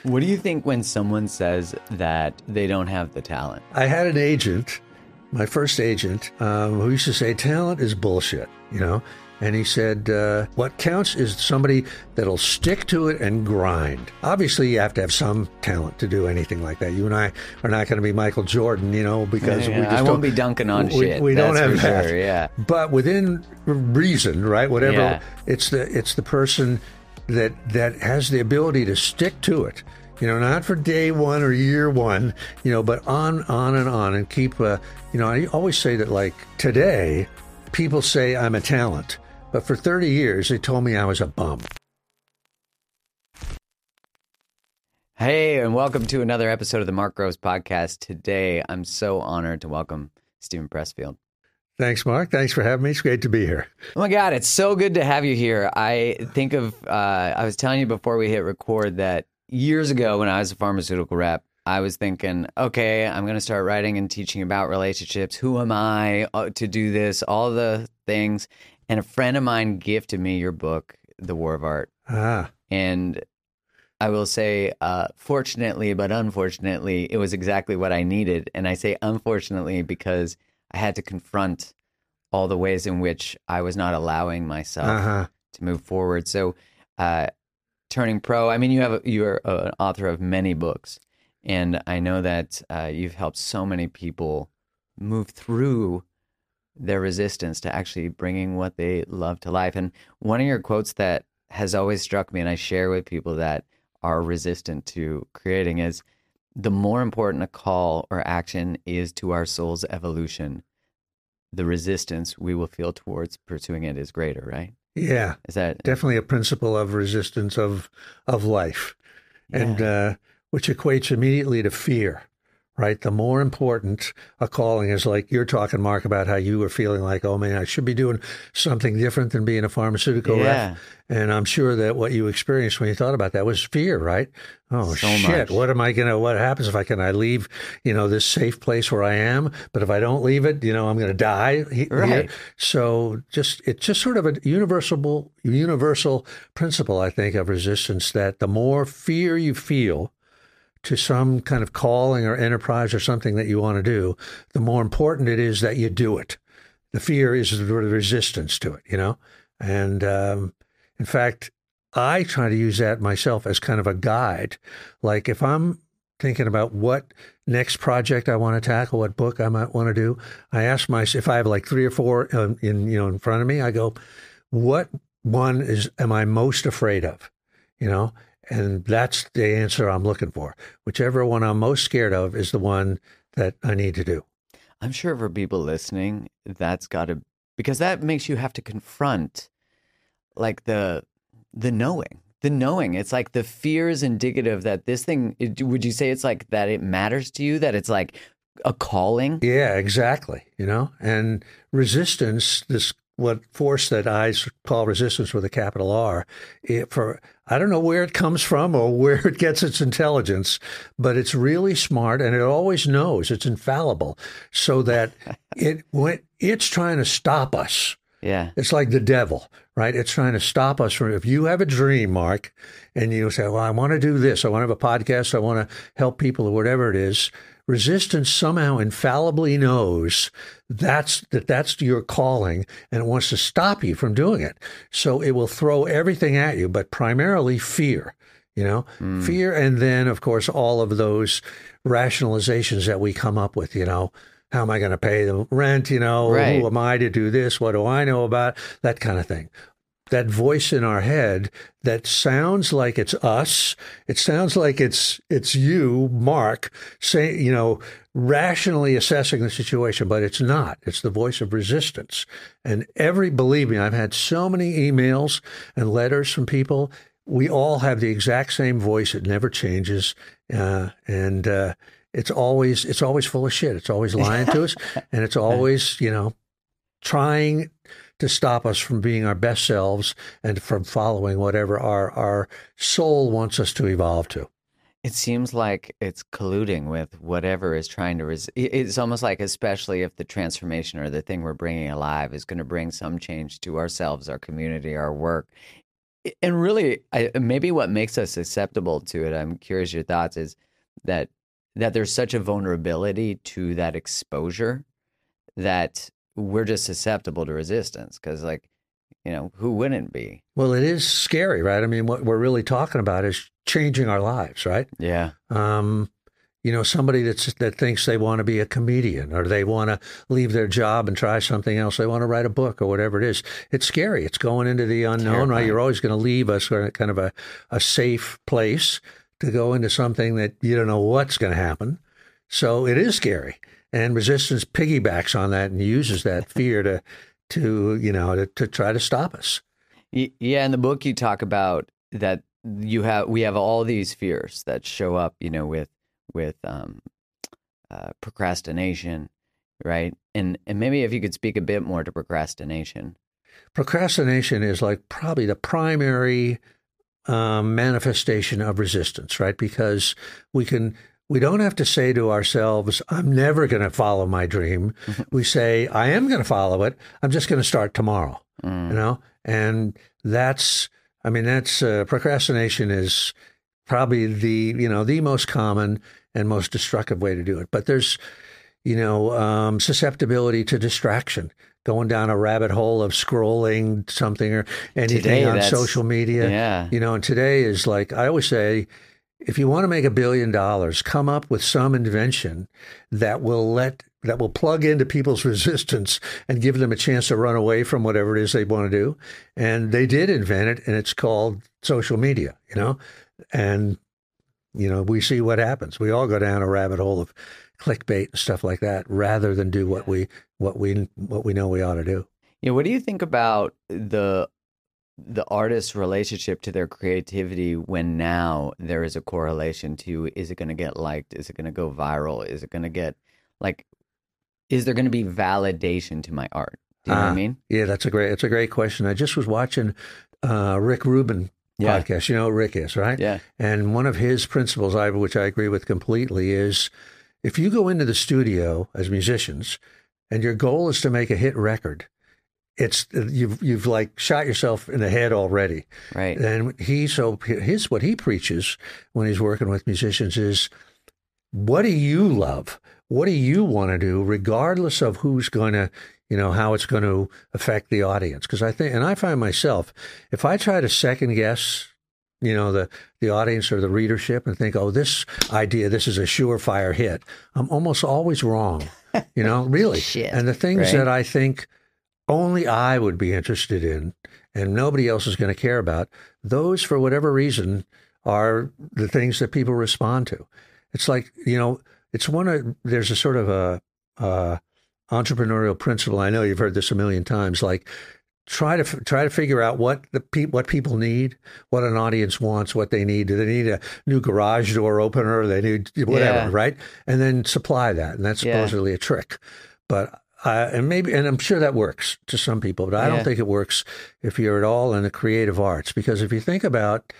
What do you think when someone says that they don't have the talent? I had an agent, my first agent, who used to say talent is bullshit, And he said, what counts is somebody that'll stick to it and grind. Obviously, you have to have some talent to do anything like that. You and I are not going to be Michael Jordan, because we just I won't be dunking on shit. We don't have that. Sure, yeah. But within reason, right? Whatever, it's the person that has the ability to stick to it. Not for day one or year one, but on and on and keep, I always say that, like, today, people say I'm a talent, but for 30 years, they told me I was a bum. Hey, and welcome to another episode of the Mark Groves Podcast. Today, I'm so honored to welcome Steven Pressfield. Thanks, Mark. Thanks for having me. It's great to be here. Oh my God, it's so good to have you here. I think of, I was telling you before we hit record that years ago when I was a pharmaceutical rep, I was thinking, okay, I'm going to start writing and teaching about relationships. Who am I to do this? All the things. And a friend of mine gifted me your book, The War of Art. And I will say, fortunately, but unfortunately, it was exactly what I needed. And I say unfortunately because I had to confront all the ways in which I was not allowing myself to move forward. So turning pro, I mean, you're an author of many books. And I know that you've helped so many people move through their resistance to actually bringing what they love to life. And one of your quotes that has always struck me, and I share with people that are resistant to creating, is the more important a call or action is to our soul's evolution, the resistance we will feel towards pursuing it is greater, right? Yeah. Is that definitely a principle of resistance of life? Yeah. And which equates immediately to fear, right? The more important a calling is, like you're talking, Mark, about how you were feeling like, oh man, I should be doing something different than being a pharmaceutical rep. And I'm sure that what you experienced when you thought about that was fear, right? Oh, so shit. Much. What happens if I leave, this safe place where I am? But if I don't leave it, I'm going to die. Right. Here. So it's just sort of a universal principle, I think, of resistance, that the more fear you feel to some kind of calling or enterprise or something that you want to do, the more important it is that you do it. The fear is the resistance to it, And in fact, I try to use that myself as kind of a guide. Like if I'm thinking about what next project I want to tackle, what book I might want to do, I ask myself, if I have like 3 or 4 in front of me, I go, what one am I most afraid of? And that's the answer I'm looking for. Whichever one I'm most scared of is the one that I need to do. I'm sure for people listening, that's got to, because that makes you have to confront like the knowing. The knowing. It's like the fear is indicative that this thing, would you say it's like that it matters to you, that it's like a calling? Yeah, exactly. And resistance, what force that I call resistance with a capital R, I don't know where it comes from or where it gets its intelligence, but it's really smart and it always knows. It's infallible, so that when it's trying to stop us. Yeah. It's like the devil, right? It's trying to stop us from, if you have a dream, Mark, and you say, well, I want to do this. I want to have a podcast. I want to help people or whatever it is. Resistance somehow infallibly knows that's your calling, and it wants to stop you from doing it. So it will throw everything at you, but primarily fear, fear. And then, of course, all of those rationalizations that we come up with, how am I going to pay the rent? Right. Who am I to do this? What do I know about that kind of thing? That voice in our head that sounds like it's us. It sounds like it's you, Mark, saying, rationally assessing the situation, but it's not. It's the voice of resistance. And believe me, I've had so many emails and letters from people. We all have the exact same voice. It never changes. It's always full of shit. It's always lying to us. And it's always, trying to stop us from being our best selves and from following whatever our soul wants us to evolve to. It seems like it's colluding with whatever is trying to it's almost like, especially if the transformation or the thing we're bringing alive is going to bring some change to ourselves, our community, our work, And really, maybe what makes us susceptible to it, I'm curious your thoughts, is that there's such a vulnerability to that exposure that we're just susceptible to resistance because, like, who wouldn't be? Well, it is scary, right? I mean, what we're really talking about is changing our lives, right? Yeah. Somebody that thinks they want to be a comedian or they want to leave their job and try something else. They want to write a book or whatever it is. It's scary. It's going into the unknown, Terrifying. right? You're always going to leave us kind of a safe place to go into something that you don't know what's going to happen. So it is scary. And resistance piggybacks on that and uses that fear to try to stop us. Yeah, in the book you talk about that we have all these fears that show up, with procrastination, right? And maybe if you could speak a bit more to procrastination. Procrastination is like probably the primary manifestation of resistance, right? Because we don't have to say to ourselves, I'm never going to follow my dream. We say, I am going to follow it. I'm just going to start tomorrow, and that's procrastination is probably the most common and most destructive way to do it. But there's, susceptibility to distraction, going down a rabbit hole of scrolling something or anything on social media. Yeah. And today is like, I always say, if you want to make $1 billion, come up with some invention that will plug into people's resistance and give them a chance to run away from whatever it is they want to do. And they did invent it, and it's called social media, and we see what happens. We all go down a rabbit hole of clickbait and stuff like that, rather than do what we know we ought to do. Yeah. What do you think about the artist's relationship to their creativity when now there is a correlation to, is it going to get liked? Is it going to go viral? Is it going to get is there going to be validation to my art? Do you know what I mean? Yeah, that's a great question. I just was watching Rick Rubin podcast. You know who Rick is, right? Yeah. And one of his principles, which I agree with completely, is if you go into the studio as musicians and your goal is to make a hit record, you've like shot yourself in the head already. Right. And what he preaches when he's working with musicians is, what do you love? What do you want to do, regardless of who's going to, how it's going to affect the audience? Because I find myself, if I try to second guess, the audience or the readership and think, oh, this is a surefire hit, I'm almost always wrong, really. Shit. And the things that I think only I would be interested in and nobody else is going to care about, those, for whatever reason, are the things that people respond to. It's like, there's a sort of a entrepreneurial principle. I know you've heard this a million times, like try to figure out what people need, what an audience wants, what they need. Do they need a new garage door opener? They need whatever, right? And then supply that. And that's supposedly a trick. But and I'm sure that works to some people, but I don't think it works if you're at all in the creative arts. Because if you think about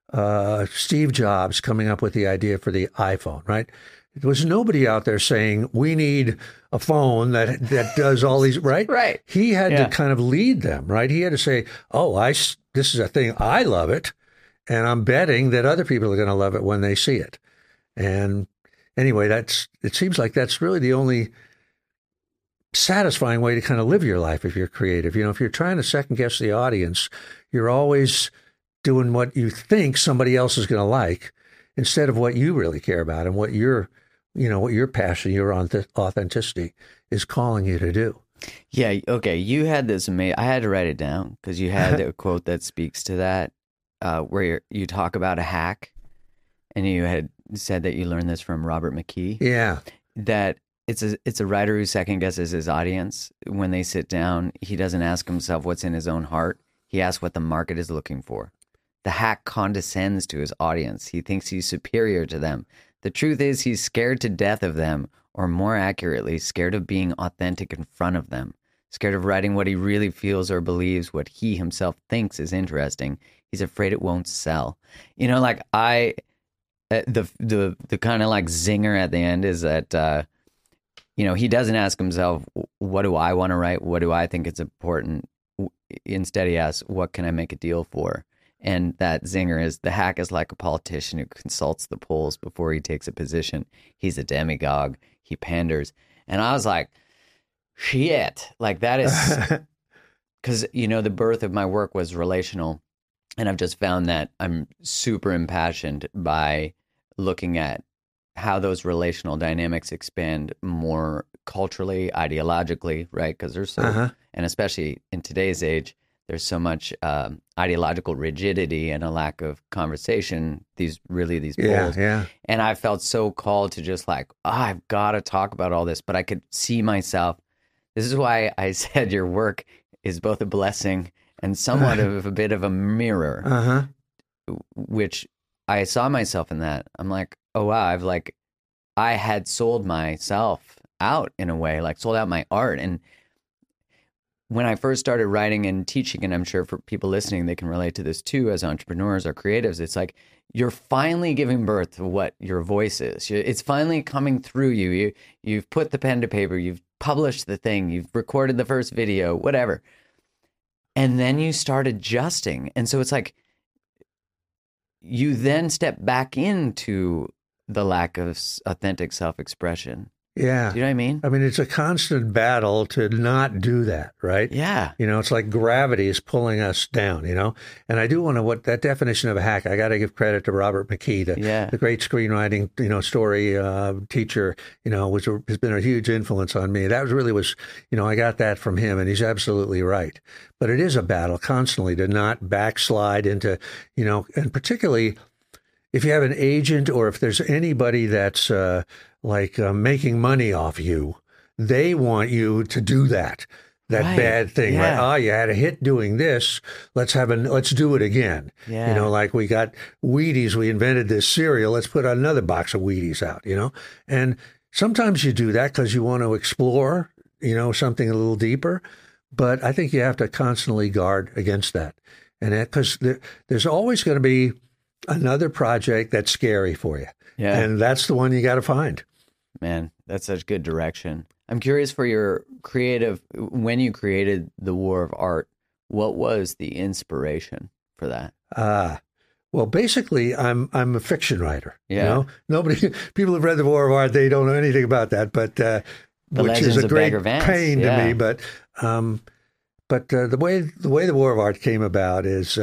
Steve Jobs coming up with the idea for the iPhone, right? There was nobody out there saying, we need a phone that does all these, right? Right. He had to kind of lead them, right? He had to say, this is a thing, I love it, and I'm betting that other people are going to love it when they see it. And anyway, it seems like that's really the only satisfying way to kind of live your life if you're creative. If you're trying to second guess the audience, you're always doing what you think somebody else is going to like instead of what you really care about and what your passion, your authenticity is calling you to do. Yeah. Okay. You had this amazing, I had to write it down because you had a quote that speaks to that, where you talk about a hack, and you had said that you learned this from Robert McKee. Yeah. That it's a writer who second guesses his audience. When they sit down, he doesn't ask himself what's in his own heart. He asks what the market is looking for. The hack condescends to his audience. He thinks he's superior to them. The truth is he's scared to death of them, or more accurately, scared of being authentic in front of them, scared of writing what he really feels or believes, what he himself thinks is interesting. He's afraid it won't sell. The kind of like zinger at the end is that, he doesn't ask himself, what do I want to write? What do I think is important? Instead, he asks, what can I make a deal for? And that zinger is the hack is like a politician who consults the polls before he takes a position. He's a demagogue. He panders. And I was like, shit, like that is because, the birth of my work was relational. And I've just found that I'm super impassioned by looking at how those relational dynamics expand more culturally, ideologically, right? Because there's so, and especially in today's age, there's so much ideological rigidity and a lack of conversation. These polls. Yeah. And I felt so called to just like, I've got to talk about all this, but I could see myself. This is why I said your work is both a blessing and somewhat of a bit of a mirror, which I saw myself in that. I'm like, oh, wow, I had sold myself out in a way, like sold out my art. And when I first started writing and teaching, and I'm sure for people listening, they can relate to this too, as entrepreneurs or creatives, it's like you're finally giving birth to what your voice is. It's finally coming through you. You've put the pen to paper, you've published the thing, you've recorded the first video, whatever. And then you start adjusting. And so it's like you then step back into the lack of authentic self-expression. Yeah. Do you know what I mean? I mean, it's a constant battle to not do that, right? Yeah. It's like gravity is pulling us down, And I do want to, that definition of a hack, I got to give credit to Robert McKee, the great screenwriting, story teacher, has been a huge influence on me. That was, I got that from him, and he's absolutely right. But it is a battle constantly to not backslide into, and particularly if you have an agent or if there's anybody that's making money off you, they want you to do that bad thing. Yeah. Right? You had a hit doing this. Let's do it again. Yeah. Like we got Wheaties. We invented this cereal. Let's put another box of Wheaties out, And sometimes you do that because you want to explore, something a little deeper. But I think you have to constantly guard against that. And because there's always going to be another project that's scary for you. Yeah. And that's the one you got to find. Man, that's such good direction. I'm curious for your creative, when you created The War of Art, what was the inspiration for that? Well, basically, I'm a fiction writer. Yeah. People who've read The War of Art, they don't know anything about that, but which is a great pain to me. But the way The War of Art came about is,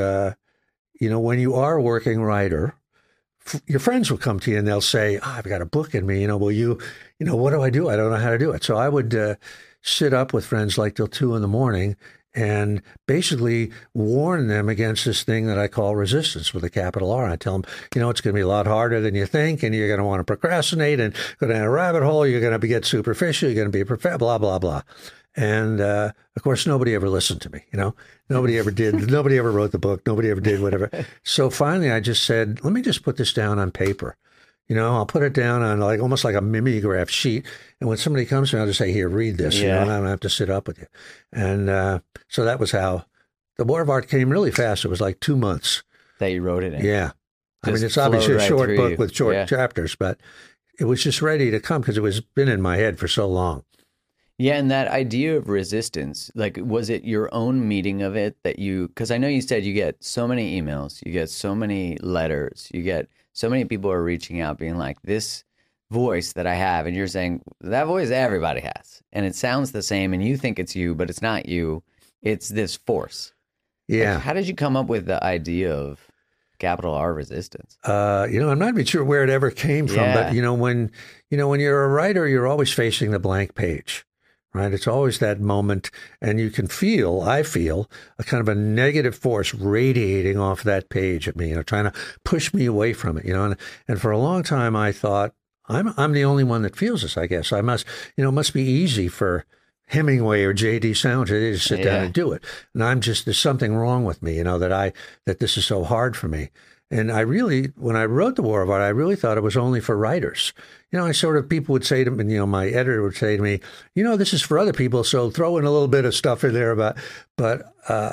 when you are a working writer, your friends will come to you and they'll say, I've got a book in me, will you, what do? I don't know how to do it. So I would sit up with friends like till 2 a.m. and basically warn them against this thing that I call resistance with a capital R. I tell them, it's going to be a lot harder than you think, and you're going to want to procrastinate and go down a rabbit hole. You're going to get superficial. You're going to be blah, blah, blah. And, of course, nobody ever listened to me, Nobody ever did. Nobody ever wrote the book. Nobody ever did whatever. So finally, I just said, let me just put this down on paper. I'll put it down on almost like a mimeograph sheet. And when somebody comes to me, I'll just say, here, read this. And I don't have to sit up with you. And so that was how The War of Art came really fast. It was like 2 months. That you wrote it in. Yeah. I mean, it's obviously a short book with short chapters, but it was just ready to come because it was been in my head for so long. Yeah, and that idea of resistance, was it your own meeting of it that because I know you said you get so many emails, you get so many letters, you get so many people are reaching out being like, this voice that I have, and you're saying, that voice everybody has, and it sounds the same, and you think it's you, but it's not you, it's this force. Yeah. How did you come up with the idea of capital R resistance? I'm not even sure where it ever came from, but when you're a writer, you're always facing the blank page. Right. It's always that moment. And you can I feel a kind of a negative force radiating off that page at me, trying to push me away from it, and for a long time, I thought I'm the only one that feels this, I guess. I must, it must be easy for Hemingway or J.D. Salinger to just sit down and do it. And there's something wrong with me, that this is so hard for me. And when I wrote The War of Art, I really thought it was only for writers. People would say to me, my editor would say to me, this is for other people, so throw in a little bit of stuff in there but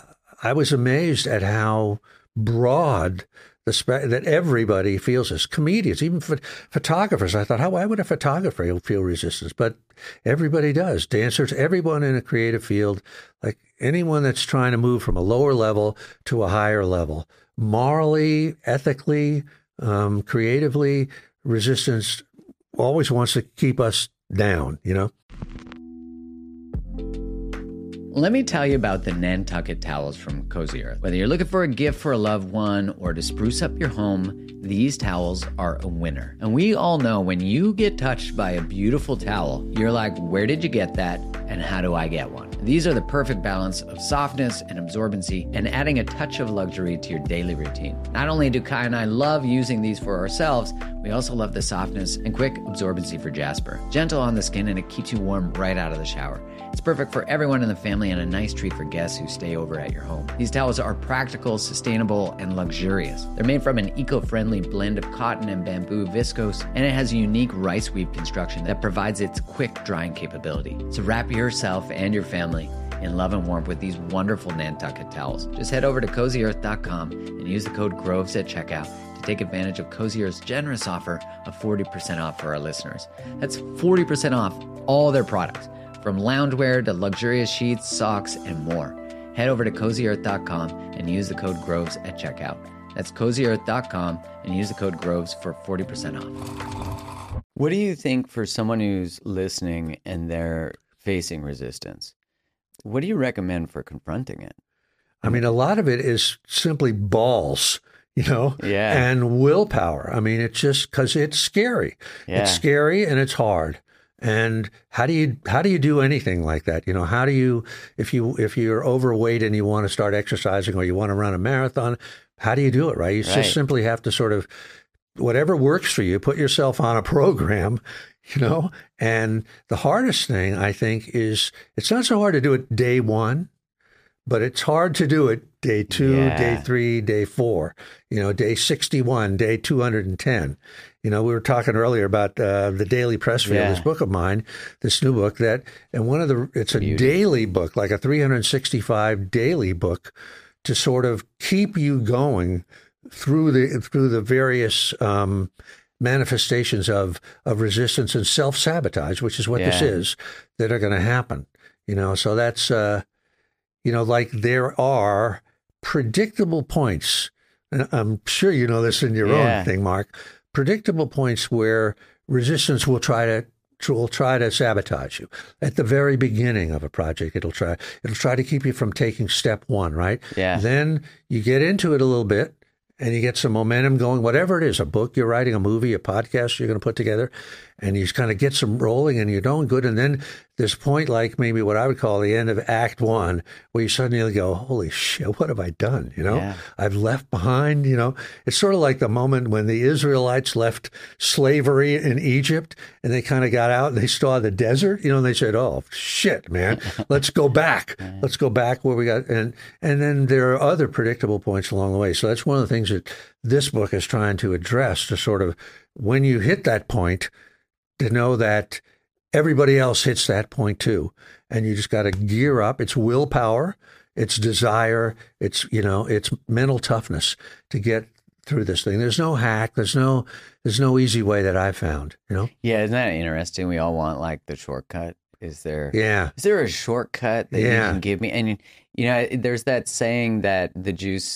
I was amazed at how broad that everybody feels this. Comedians, even photographers. I thought, why would a photographer feel resistance? But everybody does. Dancers, everyone in a creative field, like anyone that's trying to move from a lower level to a higher level, morally, ethically, creatively, resistance always wants to keep us down, you know? Let me tell you about the Nantucket towels from Cozy Earth. Whether you're looking for a gift for a loved one or to spruce up your home, these towels are a winner. And we all know when you get touched by a beautiful towel, you're like, where did you get that? And how do I get one? These are the perfect balance of softness and absorbency and adding a touch of luxury to your daily routine. Not only do Kai and I love using these for ourselves, we also love the softness and quick absorbency for Jasper. Gentle on the skin, and it keeps you warm right out of the shower. It's perfect for everyone in the family and a nice treat for guests who stay over at your home. These towels are practical, sustainable, and luxurious. They're made from an eco-friendly blend of cotton and bamboo viscose, and it has a unique rice weave construction that provides its quick drying capability. So wrap yourself and your family in love and warmth with these wonderful Nantucket towels. Just head over to CozyEarth.com and use the code GROVES at checkout to take advantage of Cozy Earth's generous offer of 40% off for our listeners. That's 40% off all their products, from loungewear to luxurious sheets, socks, and more. Head over to CozyEarth.com and use the code GROVES at checkout. That's CozyEarth.com and use the code GROVES for 40% off. What do you think for someone who's listening and they're facing resistance? What do you recommend for confronting it? I mean, a lot of it is simply balls, you know, Yeah. and willpower. I mean, it's just because it's scary. Yeah. It's scary and it's hard. And how do you do anything like that? You know, how do you, if you're overweight and you want to start exercising or you want to run a marathon, how do you do it, right? You Right. just simply have to sort of, whatever works for you, put yourself on a program, you know? And the hardest thing, I think, is it's not so hard to do it day one, but it's hard to do it day 2, Yeah. day 3, day 4, you know, day 61, day 210. You know, we were talking earlier about the Daily Pressfield, Yeah. this book of mine, this new book it's a daily book, like a 365 daily book to sort of keep you going through the various manifestations of resistance and self-sabotage, which is what this Yeah. is, that are going to happen. You know, so that's, you know, like there are predictable points, and I'm sure you know this in your Yeah. own thing, Mark, predictable points where resistance will try to sabotage you. At the very beginning of a project, it'll try to keep you from taking step one, right? Yeah. Then you get into it a little bit and you get some momentum going, whatever it is, a book you're writing, a movie, a podcast you're going to put together, and you just kind of get some rolling and you're doing good. And then there's a point like maybe what I would call the end of Act 1, where you suddenly go, holy shit, what have I done? You know, Yeah. I've left behind, you know, it's sort of like the moment when the Israelites left slavery in Egypt and they kind of got out and they saw the desert, you know, and they said, oh shit, man, let's go back. Let's go back where we got, and then there are other predictable points along the way. So that's one of the things that this book is trying to address, to sort of, when you hit that point, to know that everybody else hits that point too. And you just got to gear up. It's willpower, it's desire, it's, you know, it's mental toughness to get through this thing. There's no hack. There's no easy way that I've found, you know? Yeah, isn't that interesting? We all want like the shortcut. Is there Yeah. a shortcut that you Yeah. can give me? And you know, there's that saying that the juice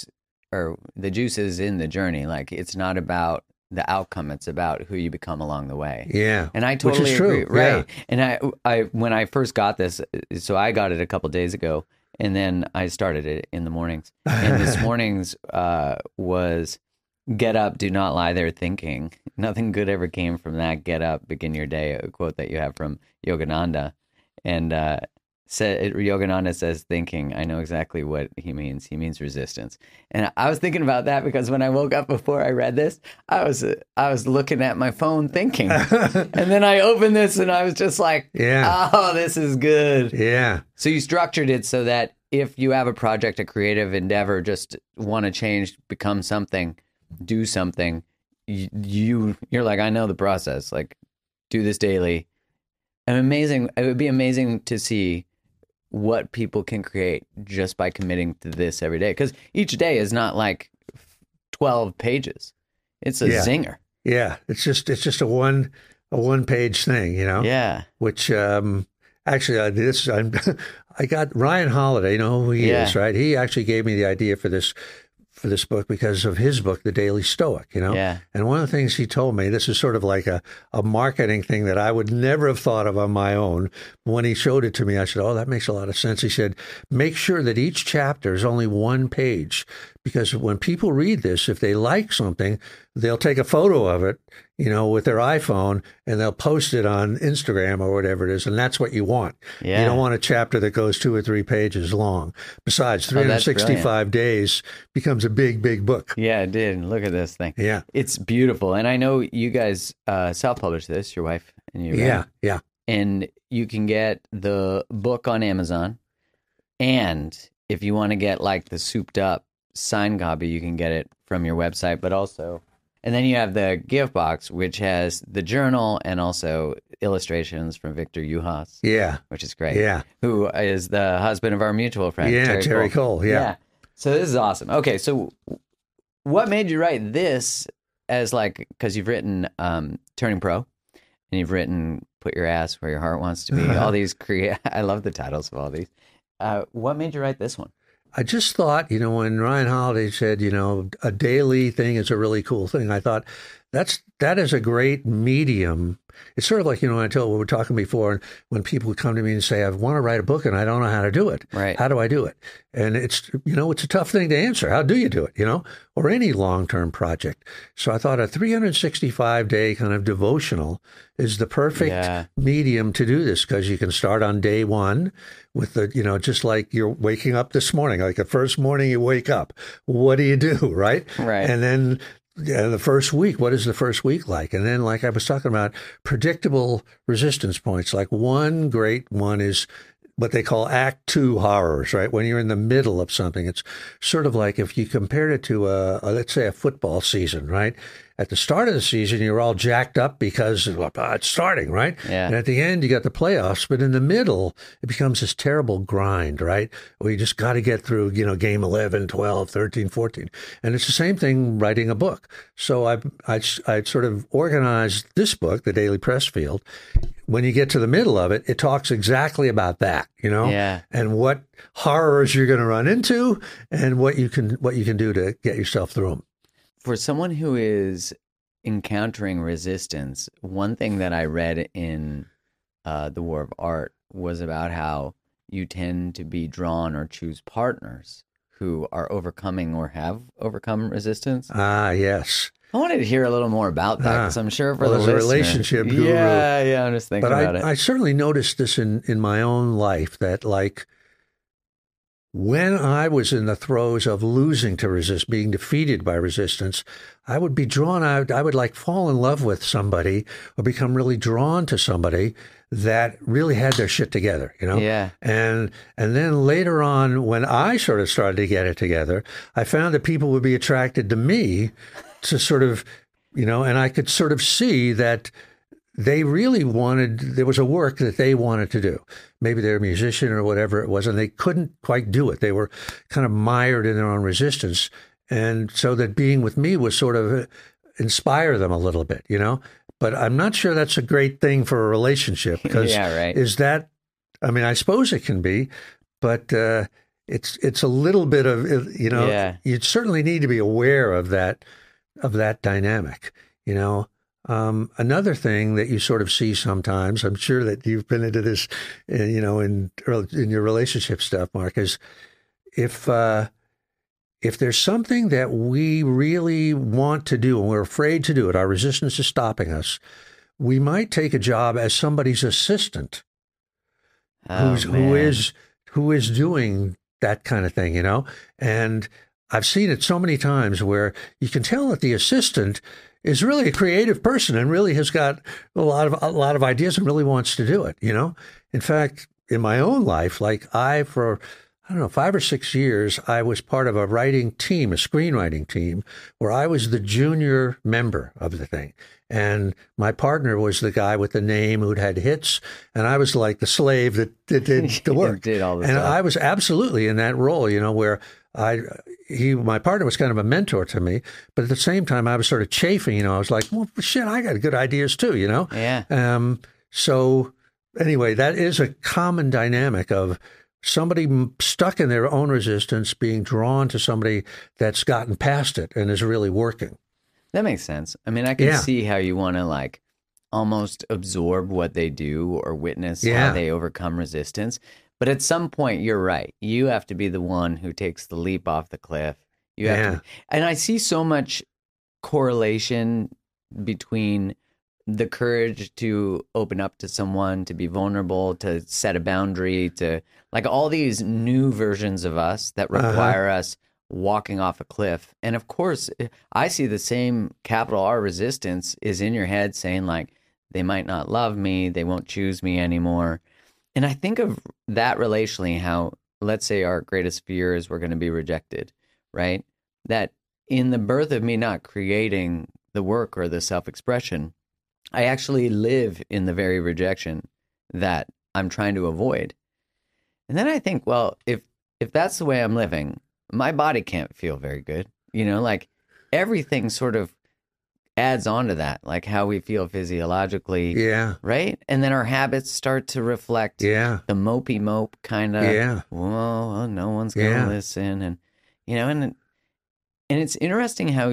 is in the journey. Like, it's not about the outcome, it's about who you become along the way. Yeah. And I Which totally is true. agree. Right. Yeah. And I when I first got this, so I got it a couple days ago, and then I started it in the mornings. And this morning's was get up, do not lie there thinking. Nothing good ever came from that. Get up, begin your day, a quote that you have from Yogananda. And Yogananda says thinking. I know exactly what he means. He means resistance. And I was thinking about that because when I woke up before I read this, I was looking at my phone thinking. And then I opened this and I was just like, Yeah. oh, this is good. Yeah. So you structured it so that if you have a project, a creative endeavor, just want to change, become something, do something, you're like, I know the process. Like, do this daily. And amazing. It would be amazing to see what people can create just by committing to this every day. Because each day is not like 12 pages. It's a Yeah. zinger. Yeah. It's just a one page thing, you know? Yeah. Which, actually, I got Ryan Holiday, you know who he Yeah. is, right? He actually gave me the idea for this for this book because of his book, The Daily Stoic, you know? Yeah. And one of the things he told me, this is sort of like a marketing thing that I would never have thought of on my own. When he showed it to me, I said, oh, that makes a lot of sense. He said, make sure that each chapter is only one page, because when people read this, if they like something, they'll take a photo of it, you know, with their iPhone, and they'll post it on Instagram or whatever it is. And that's what you want. Yeah. You don't want a chapter that goes 2 or 3 pages long. Besides, 365 days becomes a big, big book. Yeah, it did. Look at this thing. Yeah. It's beautiful. And I know you guys self-published this, your wife and you. Yeah, right? yeah. And you can get the book on Amazon. And if you want to get like the souped up signed copy, you can get it from your website, but also... And then you have the gift box, which has the journal and also illustrations from Victor Juhas. Yeah. Which is great. Yeah. Who is the husband of our mutual friend. Yeah, Terry Cole. Yeah. So this is awesome. Okay, so what made you write this as like, because you've written Turning Pro, and you've written Put Your Ass Where Your Heart Wants to Be, all these I love the titles of all these. What made you write this one? I just thought, you know, when Ryan Holiday said, you know, a daily thing is a really cool thing, I thought that is a great medium. It's sort of like, you know, we were talking before, when people would come to me and say, I want to write a book and I don't know how to do it. Right. How do I do it? And it's, you know, it's a tough thing to answer. How do you do it, you know, or any long-term project? So I thought a 365-day kind of devotional is the perfect medium to do this, because you can start on day one with the, you know, just like you're waking up this morning, like the first morning you wake up, what do you do, right? Right. And then the first week, what is the first week like? And then, like I was talking about, predictable resistance points. Like one great one is what they call Act 2 horrors, right? When you're in the middle of something, it's sort of like if you compared it to let's say a football season, right? At the start of the season, you're all jacked up because it's starting, right? Yeah. And at the end, you got the playoffs. But in the middle, it becomes this terrible grind, right? Where you just got to get through, you know, game 11, 12, 13, 14. And it's the same thing writing a book. So I sort of organized this book, The Daily Pressfield. When you get to the middle of it, it talks exactly about that, you know, and what horrors you're going to run into and what you can do to get yourself through them. For someone who is encountering resistance, one thing that I read in The War of Art was about how you tend to be drawn or choose partners who are overcoming or have overcome resistance. Ah, yes. I wanted to hear a little more about that, because I'm sure for the there's listener, a relationship guru. Yeah, I'm just thinking about it. I certainly noticed this in my own life, that like when I was in the throes of losing to resist, being defeated by resistance, I would be drawn out. I would like fall in love with somebody or become really drawn to somebody that really had their shit together, you know? Yeah. And then later on, when I sort of started to get it together, I found that people would be attracted to me to sort of, you know, and I could sort of see that they really there was a work that they wanted to do. Maybe they're a musician or whatever it was, and they couldn't quite do it. They were kind of mired in their own resistance. And so that being with me was sort of inspire them a little bit, you know? But I'm not sure that's a great thing for a relationship, because is that, I mean, I suppose it can be, but it's a little bit of, you know, you certainly need to be aware of that dynamic, you know. Another thing that you sort of see sometimes, I'm sure that you've been into this, you know, in your relationship stuff, Mark, is if there's something that we really want to do and we're afraid to do it, our resistance is stopping us, we might take a job as somebody's assistant who is doing that kind of thing, you know. And I've seen it so many times where you can tell that the assistant is really a creative person and really has got a lot of ideas and really wants to do it, you know. In fact, in my own life, like for 5 or 6 years, I was part of a writing team, a screenwriting team, where I was the junior member of the thing. And my partner was the guy with the name who'd had hits, and I was like the slave that did the work. Did all the and stuff. I was absolutely in that role, you know, where my partner was kind of a mentor to me, but at the same time, I was sort of chafing, you know. I was like, well, shit, I got good ideas too, you know? Yeah. So anyway, that is a common dynamic of somebody stuck in their own resistance being drawn to somebody that's gotten past it and is really working. That makes sense. I mean, I can see how you want to like almost absorb what they do or witness how they overcome resistance. But at some point, you're right. You have to be the one who takes the leap off the cliff. You have to, and I see so much correlation between the courage to open up to someone, to be vulnerable, to set a boundary, to like all these new versions of us that require us walking off a cliff. And of course, I see the same capital R resistance is in your head saying like, they might not love me, they won't choose me anymore. And I think of that relationally, how let's say our greatest fear is we're going to be rejected, right? That in the birth of me not creating the work or the self-expression, I actually live in the very rejection that I'm trying to avoid. And then I think, well, if that's the way I'm living, my body can't feel very good. You know, like everything sort of adds on to that, like how we feel physiologically. Yeah. Right? And then our habits start to reflect the mopey mope kind of, well, no one's going to listen. And, you know, and it's interesting how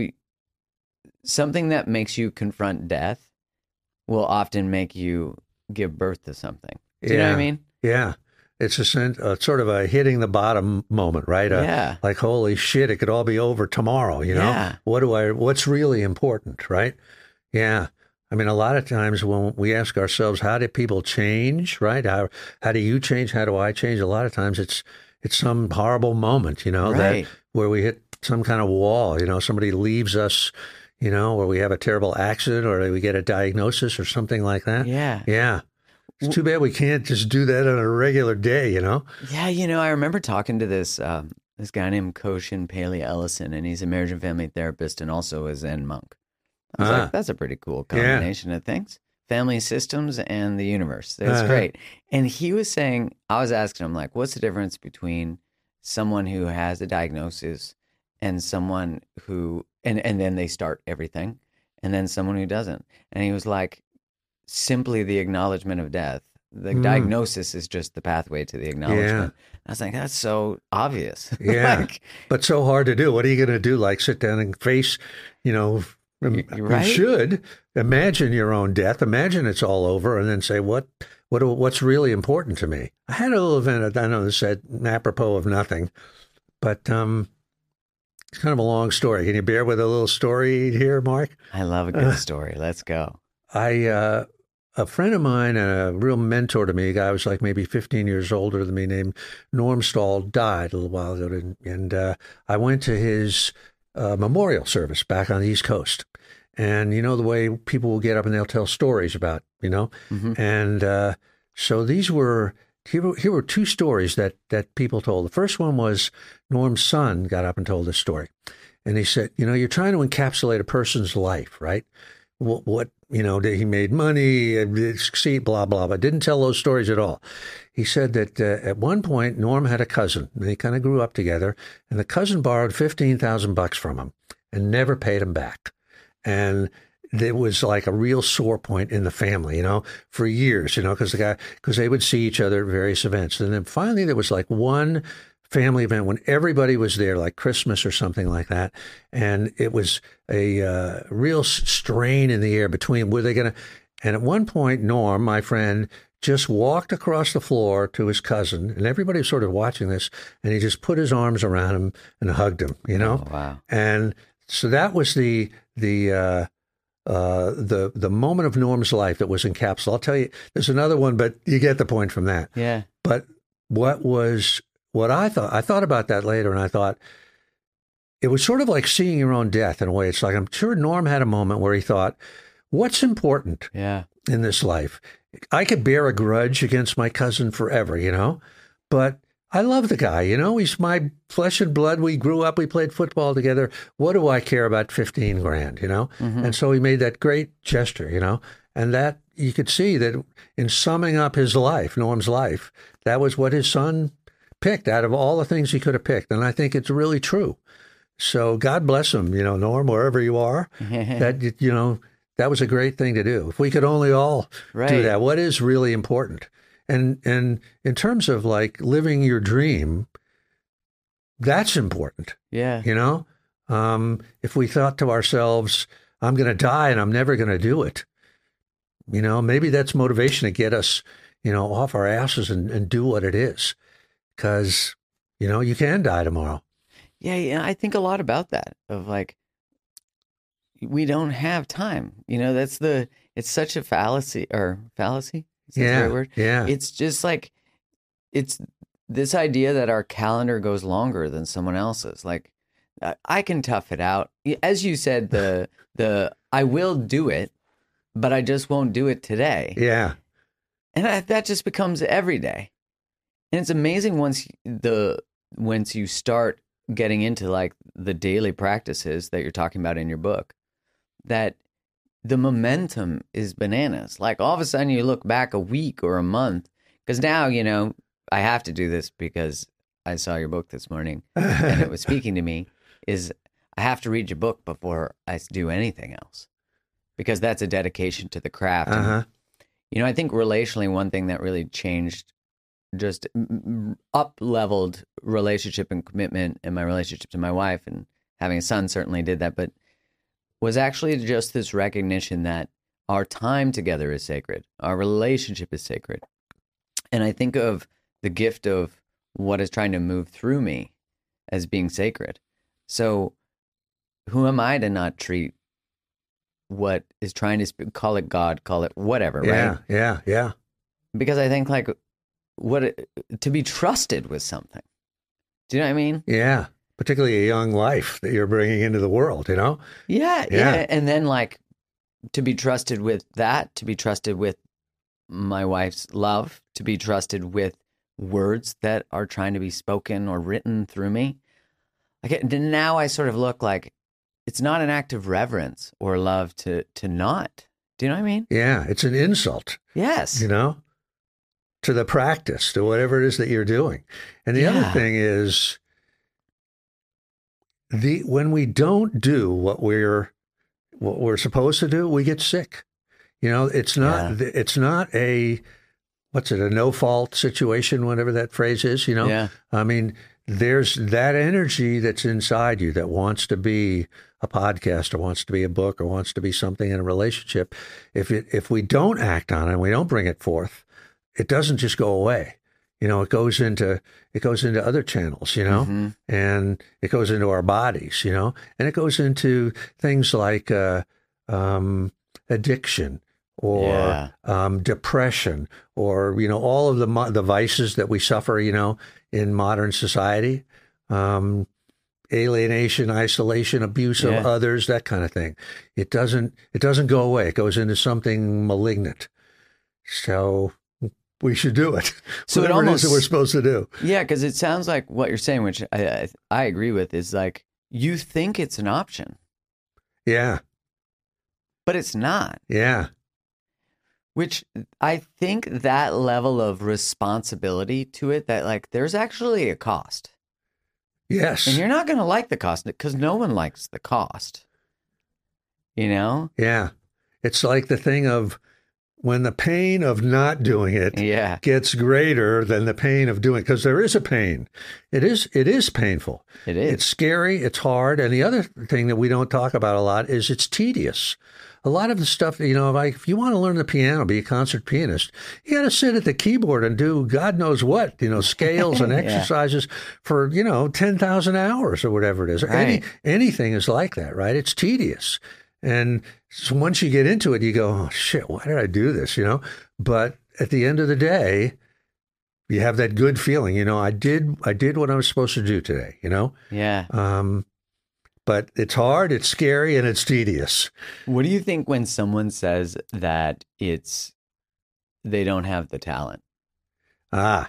something that makes you confront death will often make you give birth to something. Do you know what I mean? Yeah. It's sort of a hitting the bottom moment, right? Like, holy shit, it could all be over tomorrow, you know? Yeah. What's really important, right? Yeah. I mean, a lot of times when we ask ourselves, how do people change, right? How do you change? How do I change? A lot of times it's some horrible moment, you know, that where we hit some kind of wall, you know, somebody leaves us, you know, or we have a terrible accident or we get a diagnosis or something like that. Yeah. Yeah. It's too bad we can't just do that on a regular day, you know? Yeah, you know, I remember talking to this guy named Koshin Paley Ellison, and he's a marriage and family therapist and also a Zen monk. I was like, that's a pretty cool combination of things. Family systems and the universe. That's great. And he was saying, I was asking him, like, what's the difference between someone who has a diagnosis and someone who, and then they start everything, and then someone who doesn't? And he was like, simply the acknowledgement of death. The diagnosis is just the pathway to the acknowledgement. I was like, that's so obvious. Yeah, but so hard to do. What are you going to do? Like sit down and face, you know, you should imagine your own death. Imagine it's all over and then say, what's really important to me? I had a little event, I know this said apropos of nothing, but it's kind of a long story. Can you bear with a little story here, Mark? I love a good story. Let's go. A friend of mine and a real mentor to me, a guy who was like maybe 15 years older than me, named Norm Stahl, died a little while ago. And I went to his memorial service back on the East Coast. And you know the way people will get up and they'll tell stories about, you know? Mm-hmm. And so here were two stories that people told. The first one was Norm's son got up and told this story. And he said, you know, you're trying to encapsulate a person's life, right? What you know, he made money, succeed, blah, blah, but didn't tell those stories at all. He said that at one point, Norm had a cousin, and they kind of grew up together, and the cousin borrowed $15,000 from him and never paid him back. And it was like a real sore point in the family, you know, for years, you know, because they would see each other at various events. And then finally there was like one family event when everybody was there, like Christmas or something like that. And it was a real strain in the air between were they going to, and at one point, Norm, my friend, just walked across the floor to his cousin, and everybody was sort of watching this, and he just put his arms around him and hugged him, you know? Oh, wow. And so that was the moment of Norm's life that was encapsulated. I'll tell you, there's another one, but you get the point from that. Yeah. But what I thought about that later, and I thought it was sort of like seeing your own death in a way. It's like, I'm sure Norm had a moment where he thought, what's important in this life? I could bear a grudge against my cousin forever, you know, but I love the guy, you know, he's my flesh and blood. We grew up, we played football together. What do I care about 15 grand, you know? Mm-hmm. And so he made that great gesture, you know, and that you could see that in summing up his life, Norm's life, that was what his son picked out of all the things he could have picked. And I think it's really true. So God bless him, you know, Norm, wherever you are, that, you know, that was a great thing to do. If we could only all do that, what is really important? And in terms of like living your dream, that's important. Yeah. You know, if we thought to ourselves, I'm going to die and I'm never going to do it, you know, maybe that's motivation to get us, you know, off our asses and do what it is. Because, you know, you can die tomorrow. Yeah, I think a lot about that, of like, we don't have time. You know, it's such a fallacy. Is that the right word? Yeah. It's just like, it's this idea that our calendar goes longer than someone else's. Like, I can tough it out. As you said, the I will do it, but I just won't do it today. Yeah. And that just becomes every day. And it's amazing once you start getting into like the daily practices that you're talking about in your book, that the momentum is bananas. Like all of a sudden you look back a week or a month, because now, you know, I have to do this because I saw your book this morning and it was speaking to me, is I have to read your book before I do anything else, because that's a dedication to the craft. And, you know, I think relationally, one thing that really changed, just up-leveled relationship and commitment in my relationship to my wife, and having a son certainly did that, but was actually just this recognition that our time together is sacred. Our relationship is sacred. And I think of the gift of what is trying to move through me as being sacred. So who am I to not treat what is trying to call it God, call it whatever, right? Yeah. Because I think like to be trusted with something. Do you know what I mean? Yeah. Particularly a young life that you're bringing into the world, you know? Yeah. And then like to be trusted with that, to be trusted with my wife's love, to be trusted with words that are trying to be spoken or written through me. Like now I sort of look like it's not an act of reverence or love to not. Do you know what I mean? Yeah. It's an insult. Yes. You know? To the practice, to whatever it is that you're doing. And the other thing is, when we don't do what we're supposed to do, we get sick. You know, it's not a no fault situation, whatever that phrase is, you know? Yeah. I mean, there's that energy that's inside you that wants to be a podcast or wants to be a book or wants to be something in a relationship. If we don't act on it and we don't bring it forth, it doesn't just go away. You know, it goes into other channels, you know, and it goes into our bodies, you know, and it goes into things like addiction or depression, or, you know, all of the vices that we suffer, you know, in modern society, alienation, isolation, abuse of others, that kind of thing. It doesn't go away. It goes into something malignant. So we should do it. So whatever it is that we're supposed to do. Yeah, because it sounds like what you're saying, which I agree with, is like you think it's an option. Yeah. But it's not. Yeah. Which I think that level of responsibility to it, that like there's actually a cost. Yes. And you're not going to like the cost, because no one likes the cost. You know? Yeah. It's like the thing of, when the pain of not doing it gets greater than the pain of doing it, because there is a pain. It is painful. It is. It's scary. It's hard. And the other thing that we don't talk about a lot is it's tedious. A lot of the stuff, you know, like if you want to learn the piano, be a concert pianist, you got to sit at the keyboard and do God knows what, you know, scales and exercises for, you know, 10,000 hours or whatever it is. Right. Anything is like that, right? It's tedious. And so once you get into it, you go, oh, shit, why did I do this, you know? But at the end of the day, you have that good feeling, you know, I did what I was supposed to do today, you know? Yeah. But it's hard, it's scary, and it's tedious. What do you think when someone says that they don't have the talent? I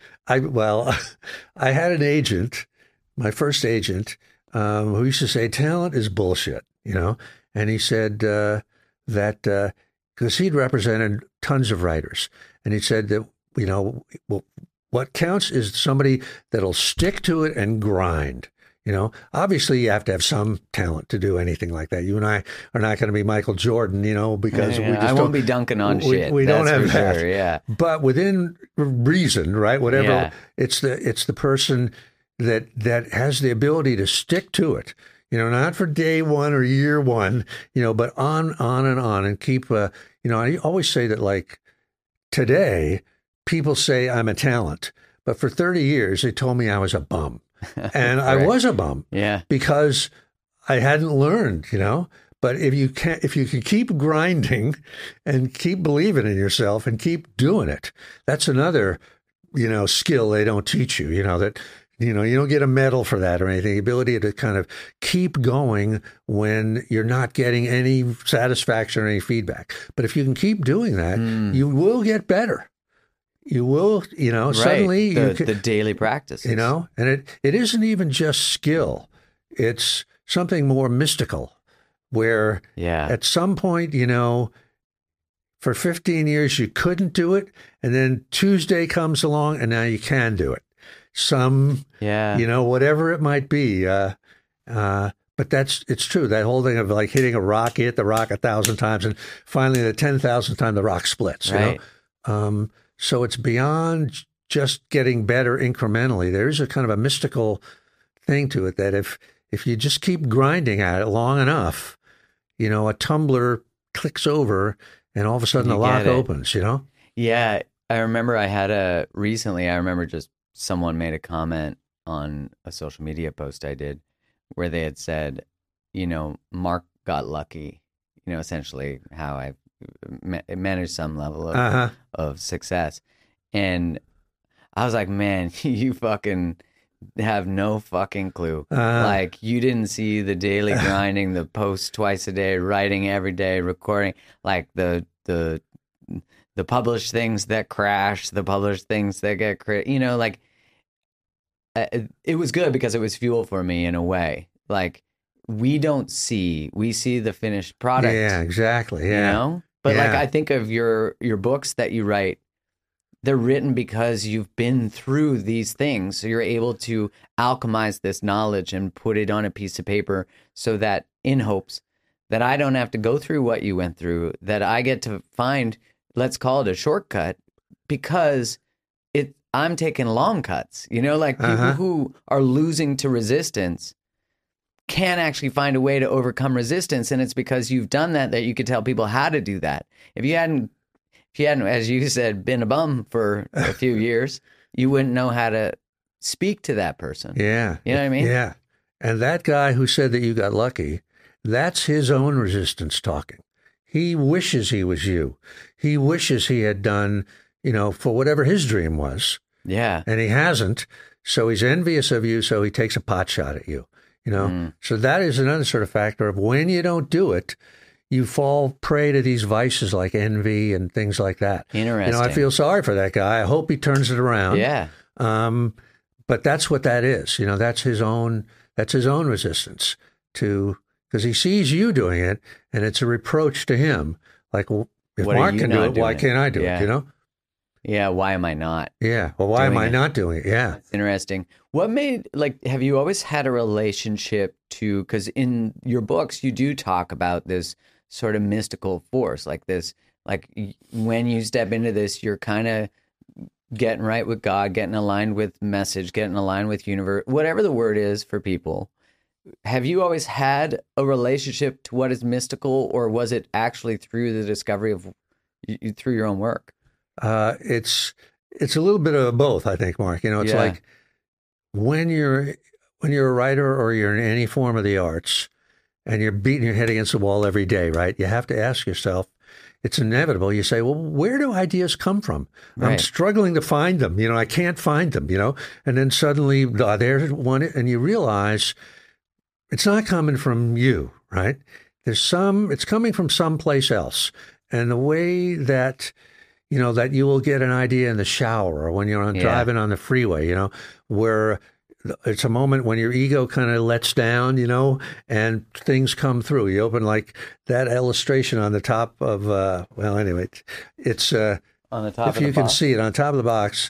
had an agent, my first agent, who used to say talent is bullshit, you know? And he said that because he'd represented tons of writers, and he said that, you know, well, what counts is somebody that'll stick to it and grind. Obviously you have to have some talent to do anything like that. You and I are not going to be Michael Jordan, because we just I won't be dunking on shit. We don't have that. Sure, yeah. But within reason, right? Whatever, Yeah. it's the person that has the ability to stick to it. Not for day one or year one, but on and on, and keep. I always say that, like, today people say I'm a talent, but for 30 years they told me I was a bum. And I was a bum, because I hadn't learned, But if you can keep grinding and keep believing in yourself and keep doing it, that's another, skill they don't teach you. That you don't get a medal for that or anything. The ability to kind of keep going when you're not getting any satisfaction or any feedback. But if you can keep doing that, you will get better. You will, suddenly the daily practice, and it isn't even just skill. It's something more mystical, where at some point, for 15 years you couldn't do it, and then Tuesday comes along and now you can do it. Whatever it might be. But it's true. That whole thing of like hitting a rock, you hit the rock 1,000 times, and finally the 10,000th time the rock splits. Right. So it's beyond just getting better incrementally. There's a kind of a mystical thing to it that if you just keep grinding at it long enough, a tumbler clicks over and all of a sudden the lock opens, Yeah. I remember recently just someone made a comment on a social media post I did where they had said, Mark got lucky, essentially how I managed some level of success. And I was like, man, you fucking have no fucking clue. Like, you didn't see the daily grinding, the post twice a day, writing every day, recording, like the published things that crash, the published things that get it was good because it was fuel for me in a way. Like, we see the finished product. Yeah, exactly. Yeah. But like, I think of your books that you write, they're written because you've been through these things. So you're able to alchemize this knowledge and put it on a piece of paper so that, in hopes that I don't have to go through what you went through, that I get to find, let's call it a shortcut, because I'm taking long cuts, like people who are losing to resistance can't actually find a way to overcome resistance. And it's because you've done that you could tell people how to do that. If you hadn't, as you said, been a bum for a few years, you wouldn't know how to speak to that person. Yeah. You know what I mean? Yeah. And that guy who said that you got lucky, that's his own resistance talking. He wishes he was you. He wishes he had done, for whatever his dream was. Yeah. And he hasn't. So he's envious of you. So he takes a pot shot at you, So that is another sort of factor of when you don't do it, you fall prey to these vices like envy and things like that. Interesting. I feel sorry for that guy. I hope he turns it around. Yeah. But that's what that is. That's his own resistance because he sees you doing it, and it's a reproach to him. Like, well, if Mark can do it, why can't I do it? Yeah. Why am I not? Yeah. Well, why am I not doing it? Yeah. That's interesting. What made, have you always had a relationship to, because in your books, you do talk about this sort of mystical force, like this, like when you step into this, you're kind of getting right with God, getting aligned with message, getting aligned with universe, whatever the word is for people. Have you always had a relationship to what is mystical, or was it actually through the discovery of through your own work? It's a little bit of both, I think, Mark. It's like when you're a writer or you're in any form of the arts and you're beating your head against the wall every day, right? You have to ask yourself, it's inevitable. You say, well, where do ideas come from? Right. I'm struggling to find them. I can't find them, and then suddenly there's one, and you realize it's not coming from you, right? It's coming from someplace else. And the way that, that you will get an idea in the shower or when you're driving on the freeway, where it's a moment when your ego kind of lets down, and things come through. You open like that illustration on the top of, it's on the top. If you can see it on top of the box,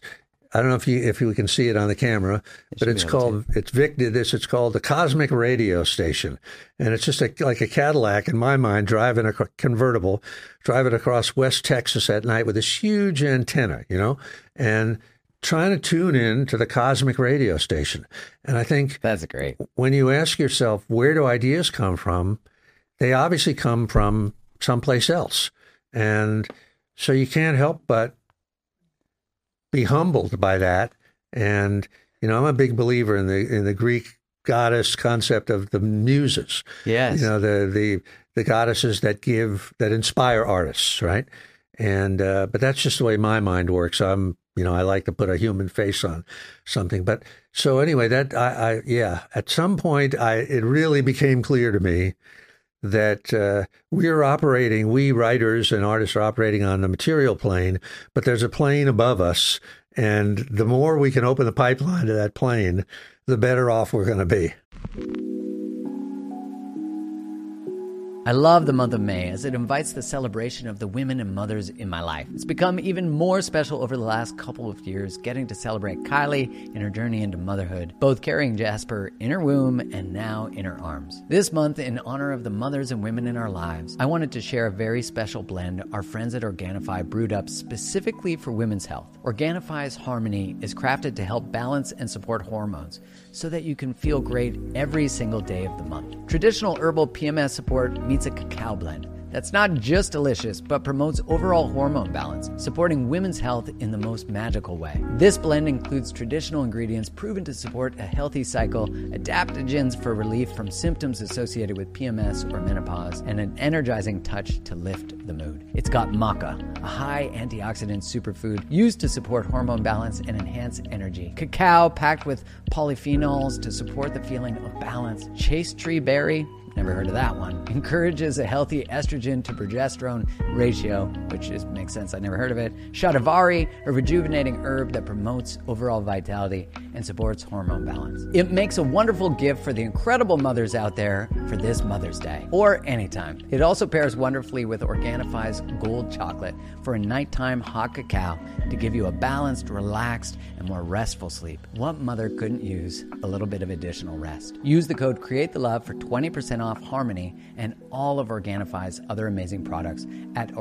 I don't know if you can see it on the camera, but it's called, Vic did this, it's called the Cosmic Radio Station. And it's just like a Cadillac, in my mind, driving a convertible, driving across West Texas at night with this huge antenna, and trying to tune in to the Cosmic Radio Station. And I think that's great. When you ask yourself, where do ideas come from? They obviously come from someplace else. And so you can't help but be humbled by that. And, I'm a big believer in the Greek goddess concept of the muses. Yes. The goddesses that inspire artists, right? And, but that's just the way my mind works. I like to put a human face on something. But so anyway, that at some point it really became clear to me that we writers and artists are operating on the material plane, but there's a plane above us. And the more we can open the pipeline to that plane, the better off we're going to be. I love the month of May as it invites the celebration of the women and mothers in my life. It's become even more special over the last couple of years, getting to celebrate Kylie in her journey into motherhood, both carrying Jasper in her womb and now in her arms. This month, in honor of the mothers and women in our lives, I wanted to share a very special blend our friends at Organifi brewed up specifically for women's health. Organifi's Harmony is crafted to help balance and support hormones so that you can feel great every single day of the month. Traditional herbal PMS support meets a cacao blend that's not just delicious, but promotes overall hormone balance, supporting women's health in the most magical way. This blend includes traditional ingredients proven to support a healthy cycle, adaptogens for relief from symptoms associated with PMS or menopause, and an energizing touch to lift the mood. It's got maca, a high antioxidant superfood used to support hormone balance and enhance energy. Cacao packed with polyphenols to support the feeling of balance. Chase tree berry, never heard of that one, encourages a healthy estrogen to progesterone ratio, which makes sense, I never heard of it. Shatavari, a rejuvenating herb that promotes overall vitality and supports hormone balance. It makes a wonderful gift for the incredible mothers out there for this Mother's Day, or anytime. It also pairs wonderfully with Organifi's Gold Chocolate for a nighttime hot cacao to give you a balanced, relaxed, and more restful sleep. What mother couldn't use a little bit of additional rest? Use the code CREATETHELOVE for 20% off Harmony and all of Organifi's other amazing products at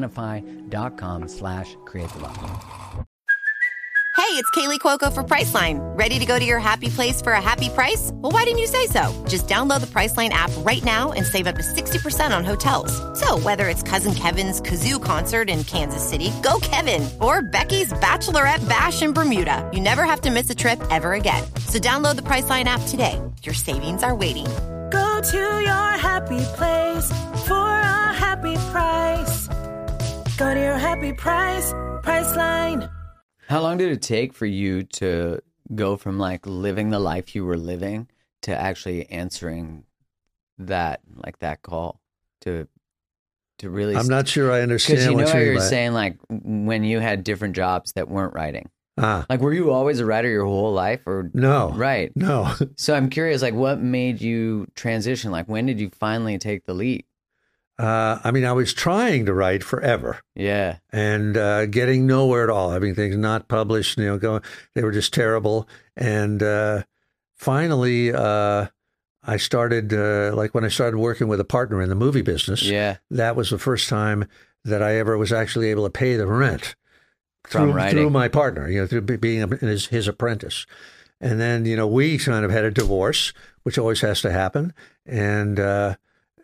Organifi.com/createthelove. Hey, it's Kaylee Cuoco for Priceline. Ready to go to your happy place for a happy price? Well, why didn't you say so? Just download the Priceline app right now and save up to 60% on hotels. So whether it's Cousin Kevin's Kazoo Concert in Kansas City, go Kevin, or Becky's Bachelorette Bash in Bermuda, you never have to miss a trip ever again. So download the Priceline app today. Your savings are waiting. Go to your happy place for a happy price. Go to your happy price, Priceline. How long did it take for you to go from like living the life you were living to actually answering that call to really? I'm not sure I understand. Because you're saying, like when you had different jobs that weren't writing. Like, were you always a writer your whole life, or no? Right. No. So I'm curious, like, what made you transition? Like, when did you finally take the leap? I was trying to write forever. Yeah. And getting nowhere at all. Having things not published, they were just terrible. And finally, I started, when I started working with a partner in the movie business. Yeah. That was the first time that I ever was actually able to pay the rent. Through my partner, through being his apprentice. And then, we kind of had a divorce, which always has to happen. But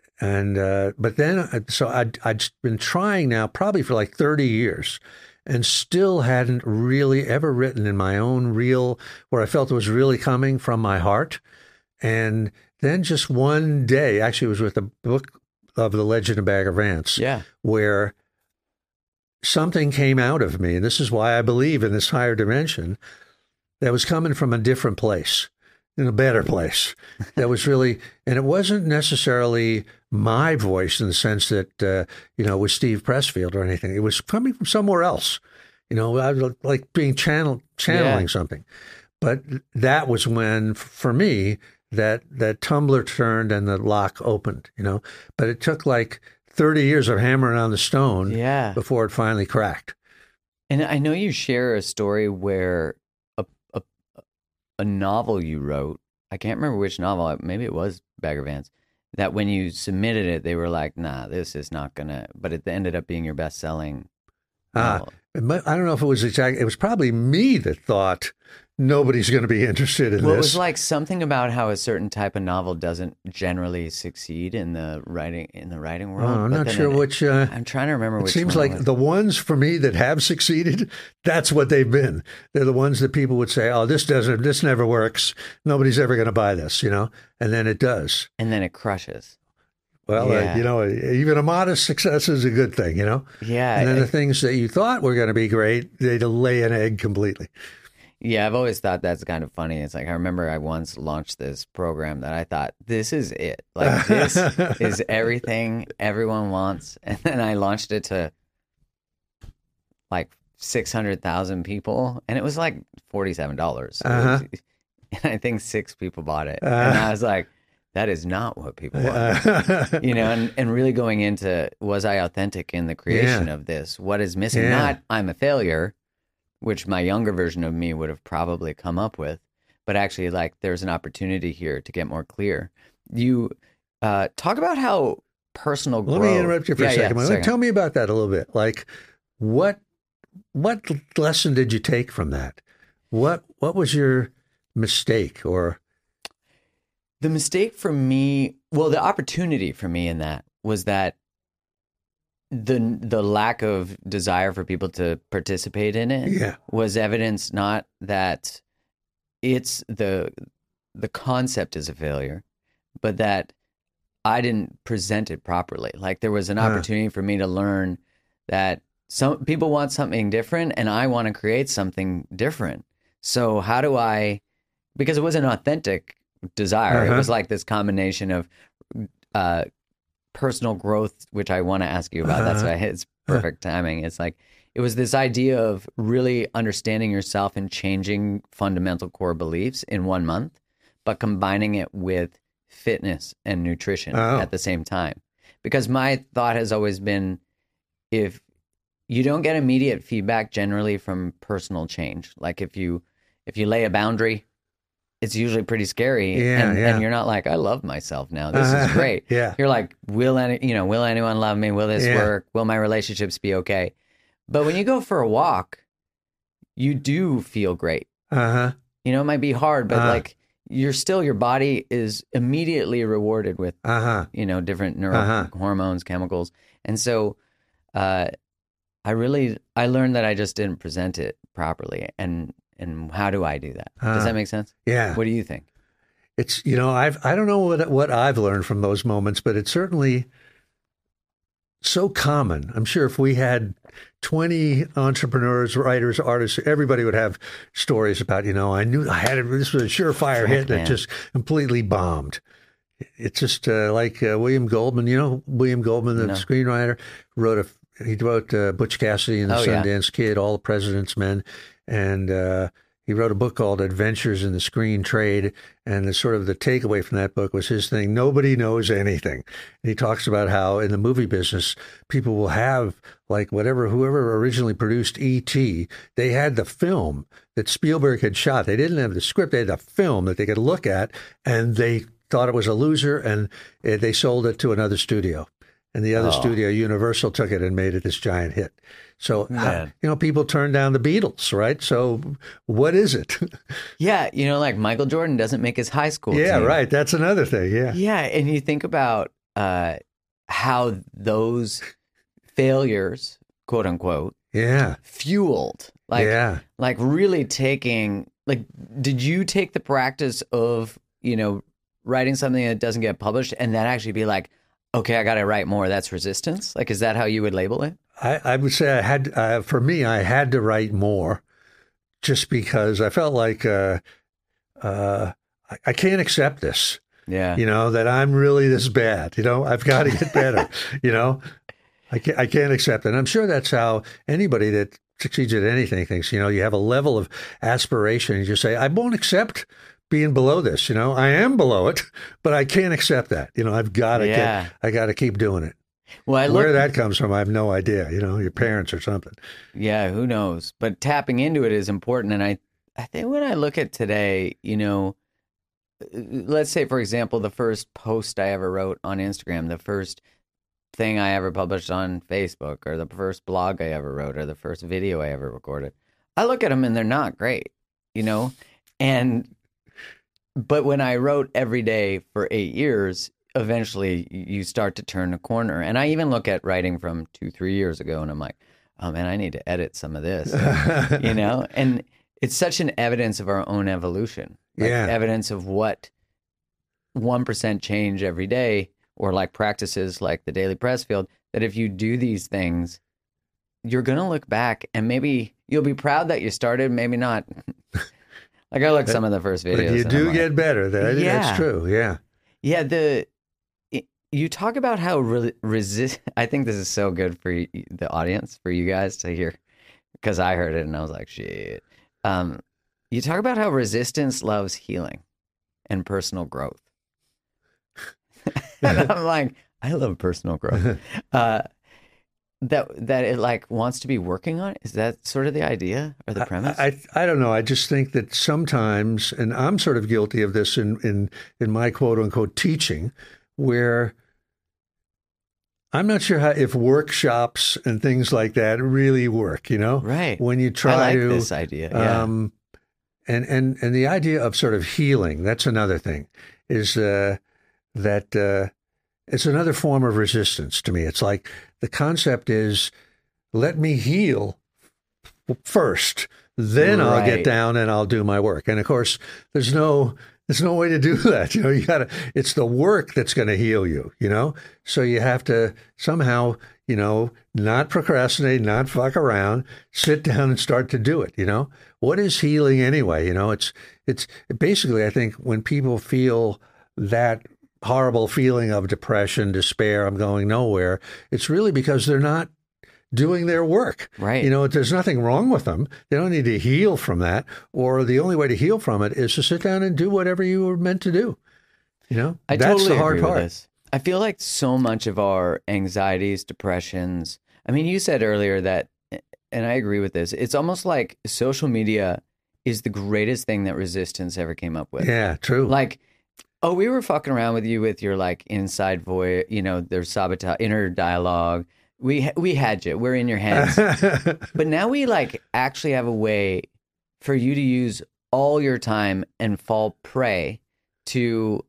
then, so I'd been trying now probably for like 30 years and still hadn't really ever written in my own where I felt it was really coming from my heart. And then just one day, actually it was with the book of The Legend of Bagger Vance, where something came out of me, and this is why I believe in this higher dimension, that was coming from a different place, in a better place. That was really, and it wasn't necessarily my voice in the sense that, it was Steve Pressfield or anything. It was coming from somewhere else. I was like being channeling something. But that was when, for me, that tumbler turned and the lock opened, But it took like 30 years of hammering on the stone before it finally cracked. And I know you share a story where a, a, a novel you wrote, I can't remember which novel, maybe it was Bagger Vance, that when you submitted it, they were like, nah, this is not going to, but it ended up being your best-selling novel. I don't know if it was it was probably me that thought nobody's going to be interested in Well, it this. was like something about how a certain type of novel doesn't generally succeed in the writing world. I'm but not then sure which. I'm trying to remember It which seems one it like was. the ones for me that have succeeded, that's what they've been. They're the ones that people would say, "Oh, this never works. Nobody's ever going to buy this," and then it does. And then it crushes. Well, Yeah. even a modest success is a good thing, Yeah. And then the things that you thought were going to be great, they lay an egg completely. Yeah, I've always thought that's kind of funny. It's like I remember I once launched this program that I thought, this is it. Like, this is everything everyone wants. And then I launched it to like 600,000 people, and it was like $47. So and I think 6 people bought it. And I was like, that is not what people want. And really going into, was I authentic in the creation of this? What is missing? Yeah. Not I'm a failure, which my younger version of me would have probably come up with, but actually like there's an opportunity here to get more clear. You talk about how personal growth. Let me interrupt you for a second. second. Tell me about that a little bit. Like, what lesson did you take from that? What was your mistake or? The mistake for me, well, the opportunity for me in that was that the lack of desire for people to participate in it was evidence not that it's the concept is a failure, but that I didn't present it properly. Like there was an opportunity for me to learn that some people want something different and I want to create something different. So how do I, because it was an authentic desire. It was like this combination of personal growth, which I want to ask you about. That's why it's perfect timing. It's like, it was this idea of really understanding yourself and changing fundamental core beliefs in 1 month, but combining it with fitness and nutrition at the same time. Because my thought has always been, if you don't get immediate feedback generally from personal change, like if you lay a boundary, it's usually pretty scary, and you're not like, I love myself now. This is great. You're like, will anyone love me? Will this work? Will my relationships be okay? But when you go for a walk, you do feel great. It might be hard, but like your body is immediately rewarded with different hormones, chemicals, and so I learned that I just didn't present it properly, and how do I do that? Does that make sense? Yeah. What do you think? It's, I don't know what I've learned from those moments, but it's certainly so common. I'm sure if we had 20 entrepreneurs, writers, artists, everybody would have stories about, I knew I had it. This was a surefire hit that just completely bombed. It's just like William Goldman, William Goldman, the screenwriter, he wrote Butch Cassidy and the Sundance Kid, All the President's Men. And he wrote a book called Adventures in the Screen Trade. And the takeaway from that book was his thing, nobody knows anything. And he talks about how in the movie business, people will have like whoever originally produced E.T., they had the film that Spielberg had shot. They didn't have the script. They had the film that they could look at, and they thought it was a loser, and they sold it to another studio. And the other studio, Universal, took it and made it this giant hit. So, people turn down the Beatles, right? So what is it? Yeah, like Michael Jordan doesn't make his high school team. Right. That's another thing, Yeah, and you think about how those failures, quote unquote, fueled, like really taking, like, did you take the practice of, writing something that doesn't get published and then actually be like, okay, I got to write more. That's resistance. Like, is that how you would label it? I would say I had to write more just because I felt like I can't accept this. Yeah. That I'm really this bad. I've got to get better. I can't accept it. And I'm sure that's how anybody that succeeds at anything thinks, you have a level of aspiration. You just say, I won't accept being below this, I am below it, but I can't accept that. I've got to I got to keep doing it. Well, Where that comes from, I have no idea. Your parents or something. Yeah, who knows? But tapping into it is important. And I think when I look at today, let's say, for example, the first post I ever wrote on Instagram, the first thing I ever published on Facebook, or the first blog I ever wrote, or the first video I ever recorded. I look at them and they're not great, but when I wrote every day for 8 years, eventually you start to turn a corner. And I even look at writing from 2-3 years ago and I'm like, oh man, I need to edit some of this, and it's such an evidence of our own evolution, evidence of what 1% change every day, or like practices like the Daily Pressfield, that if you do these things, you're going to look back and maybe you'll be proud that you started, maybe not. Like I looked at some of the first videos. But you do get better. That's true. Yeah. Yeah. You talk about how I think this is so good for the audience, for you guys to hear, because I heard it and I was like, shit. You talk about how resistance loves healing and personal growth. And I'm like, I love personal growth. That it like wants to be working on it. Is that sort of the idea or the premise? I don't know. I just think that sometimes, and I'm sort of guilty of this in my quote unquote teaching, where I'm not sure if workshops and things like that really work, Right. When you try to this idea. Yeah. And the idea of sort of healing, that's another thing, is that it's another form of resistance to me. It's like the concept is, let me heal first, then I'll get down and I'll do my work. And of course, there's no way to do that. It's the work that's going to heal you, So you have to somehow, not procrastinate, not fuck around, sit down and start to do it, What is healing anyway? It's basically, I think, when people feel that horrible feeling of depression, despair, I'm going nowhere, it's really because they're not doing their work. Right. There's nothing wrong with them. They don't need to heal from that. Or the only way to heal from it is to sit down and do whatever you were meant to do. I that's totally the hard agree part. with this. I feel like so much of our anxieties, depressions, I mean, you said earlier that, and I agree with this, it's almost like social media is the greatest thing that resistance ever came up with. Yeah, true. Like, oh, we were fucking around with you with your like inside voice, there's sabotage, inner dialogue. We had you. We're in your heads. But now we like actually have a way for you to use all your time and fall prey to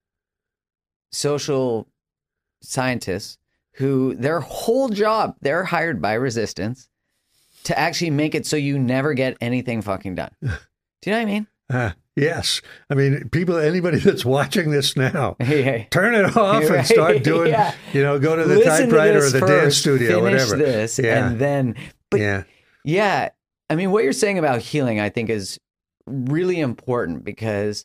social scientists who their whole job, they're hired by resistance to actually make it so you never get anything fucking done. Do you know what I mean? Yes. I mean, anybody that's watching this now, turn it off and start doing, go to the Listen typewriter to or the first, dance studio, finish whatever. This, and then, I mean, what you're saying about healing, I think, is really important, because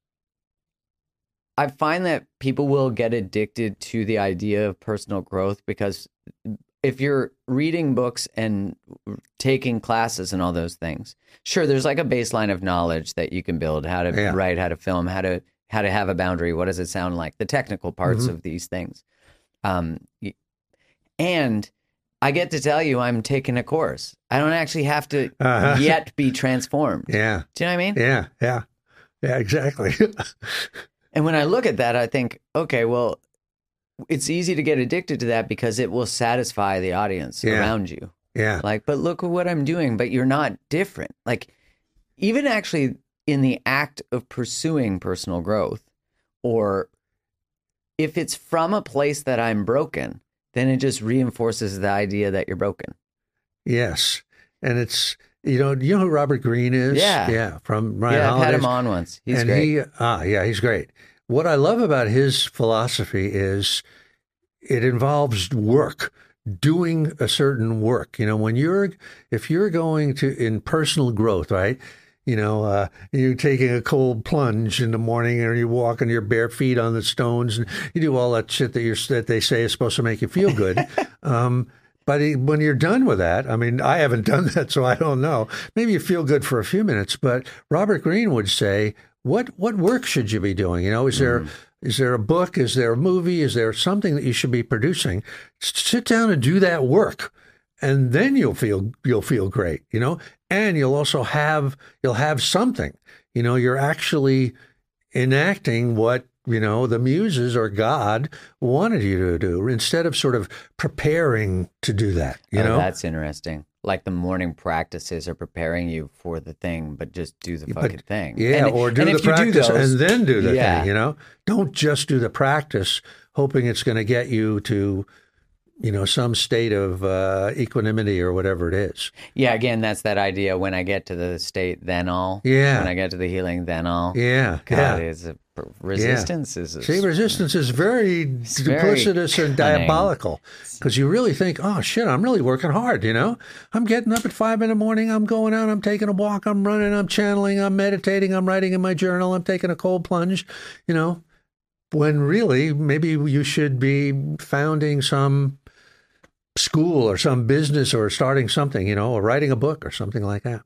I find that people will get addicted to the idea of personal growth, because if you're reading books and taking classes and all those things, sure, there's like a baseline of knowledge that you can build, how to write, how to film, how to have a boundary. What does it sound like? The technical parts of these things. And I get to tell you, I'm taking a course. I don't actually have to yet be transformed. Yeah. Do you know what I mean? Yeah, exactly. And when I look at that, I think, okay, well, it's easy to get addicted to that because it will satisfy the audience around you. Yeah. Like, but look at what I'm doing, but you're not different. Like, even actually in the act of pursuing personal growth, or if it's from a place that I'm broken, then it just reinforces the idea that you're broken. Yes. And it's, you know who Robert Greene is? Yeah. From Ryan Holiday. I've had him on once. He's great. He's great. What I love about his philosophy is it involves work, doing a certain work. If you're going in personal growth, right? You're taking a cold plunge in the morning, or you walk on your bare feet on the stones, and you do all that shit that they say is supposed to make you feel good. But when you're done with that, I mean, I haven't done that, so I don't know. Maybe you feel good for a few minutes, but Robert Greene would say, what work should you be doing? Is there Is there a book? Is there a movie? Is there something that you should be producing? Sit down and do that work, and then you'll feel great, And you'll also have something, You're actually enacting what the muses or God wanted you to do instead of sort of preparing to do that. That's interesting. Like the morning practices are preparing you for the thing, but just do the fucking thing. Yeah, or do the practice and then do the thing, Don't just do the practice hoping it's going to get you to, some state of equanimity or whatever it is. Yeah, again, that's that idea. When I get to the state, then all. Yeah. When I get to the healing, then all. Yeah. God, resistance is... resistance is very duplicitous and diabolical because you really think, oh, shit, I'm really working hard, I'm getting up at 5 a.m. I'm going out, I'm taking a walk, I'm running, I'm channeling, I'm meditating, I'm writing in my journal, I'm taking a cold plunge, when really maybe you should be founding some school or some business or starting something, or writing a book or something like that.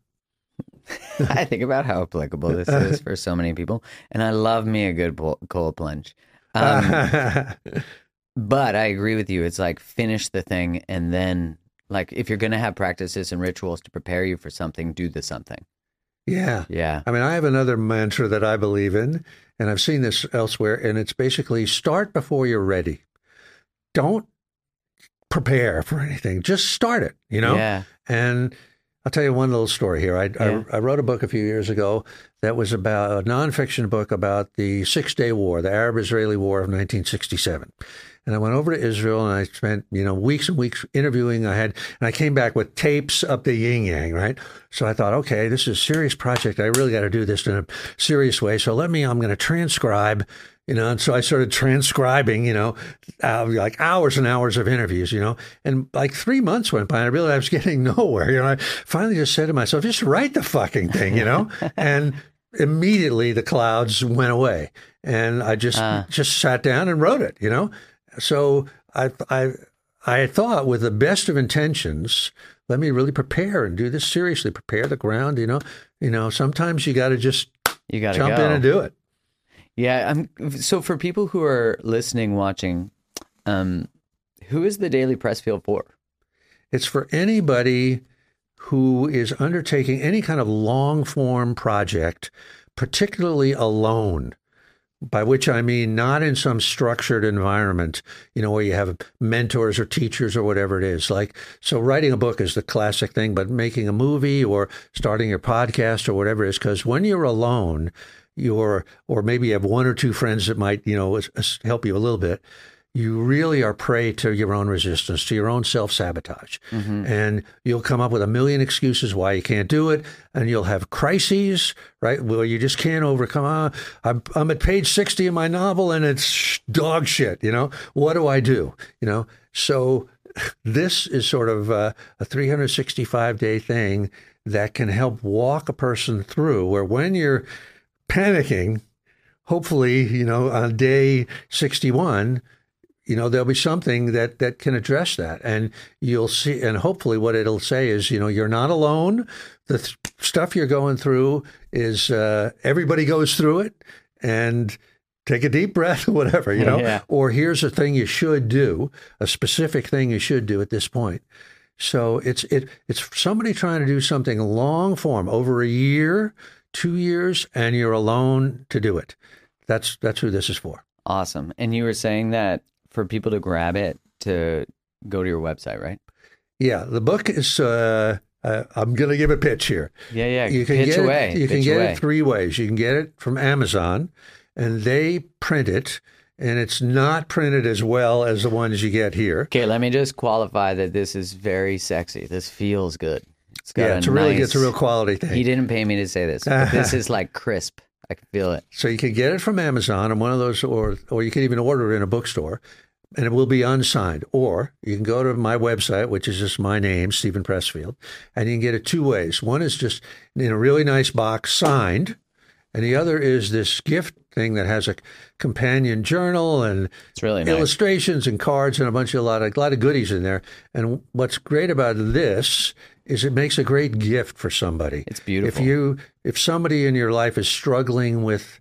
I think about how applicable this is for so many people, and I love me a good cold plunge. But I agree with you. It's like finish the thing, and then like if you're going to have practices and rituals to prepare you for something, do the something. Yeah. Yeah. I mean, I have another mantra that I believe in, and I've seen this elsewhere, and it's basically start before you're ready. Don't prepare for anything. Just start it, Yeah. And I'll tell you one little story here. I wrote a book a few years ago that was about a nonfiction book about the 6-Day War, the Arab-Israeli War of 1967. And I went over to Israel and I spent, weeks and weeks interviewing. And I came back with tapes up the yin yang, right? So I thought, okay, this is a serious project. I really got to do this in a serious way. So I'm going to transcribe, and so I started transcribing, like hours and hours of interviews, and like 3 months went by and I realized I was getting nowhere. I finally just said to myself, just write the fucking thing, and immediately the clouds went away and I just sat down and wrote it, So I thought with the best of intentions, let me really prepare and do this seriously, prepare the ground, sometimes you got to just jump in and do it. Yeah. So for people who are listening, watching, who is the Daily Pressfield for? It's for anybody who is undertaking any kind of long form project, particularly alone. By which I mean not in some structured environment, where you have mentors or teachers or whatever it is. So writing a book is the classic thing, but making a movie or starting your podcast or whatever it is, because when you're alone, or maybe you have one or two friends that might, help you a little bit, you really are prey to your own resistance, to your own self-sabotage. Mm-hmm. And you'll come up with a million excuses why you can't do it. And you'll have crises, right? Well, you just can't overcome. I'm at page 60 of my novel and it's dog shit, What do I do? So this is sort of a 365-day thing that can help walk a person through where when you're panicking, hopefully, on day 61, there'll be something that can address that. And you'll see, and hopefully what it'll say is, you're not alone. The stuff you're going through is, everybody goes through it, and take a deep breath or whatever, Yeah. Or here's a thing you should do, a specific thing you should do at this point. So it's somebody trying to do something long form over a year, 2 years, and you're alone to do it. That's who this is for. Awesome. And you were saying that for people to grab it, to go to your website, right? Yeah, the book is, I'm going to give a pitch here. Yeah. You can pitch get away. You can get it 3 ways. You can get it from Amazon, and they print it, and it's not printed as well as the ones you get here. Okay, let me just qualify that this is very sexy. This feels good. It's got it's a real quality thing. He didn't pay me to say this, but this is like crisp. I can feel it. So you can get it from Amazon and one of those, or you can even order it in a bookstore, and it will be unsigned. Or you can go to my website, which is just my name, Stephen Pressfield, and you can get it 2 ways. One is just in a really nice box, signed, and the other is this gift thing that has a companion journal and it's really nice. Illustrations and cards and a lot of goodies in there. And what's great about this is it makes a great gift for somebody. It's beautiful. If somebody in your life is struggling with